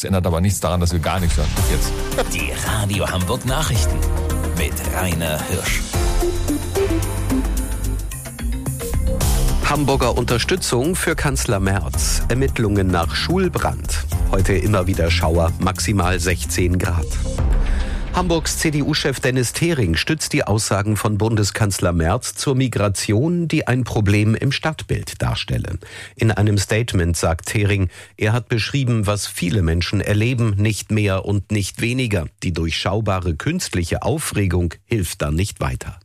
Das ändert aber nichts daran, dass wir gar nichts hören. Jetzt. Die Radio Hamburg Nachrichten mit Rainer Hirsch. Hamburger Unterstützung für Kanzler Merz. Ermittlungen nach Schulbrand. Heute immer wieder Schauer, maximal 16 Grad. Hamburgs CDU-Chef Dennis Thering stützt die Aussagen von Bundeskanzler Merz zur Migration, die ein Problem im Stadtbild darstelle. In einem Statement sagt Thering, er hat beschrieben, was viele Menschen erleben, nicht mehr und nicht weniger. Die durchschaubare künstliche Aufregung hilft dann nicht weiter.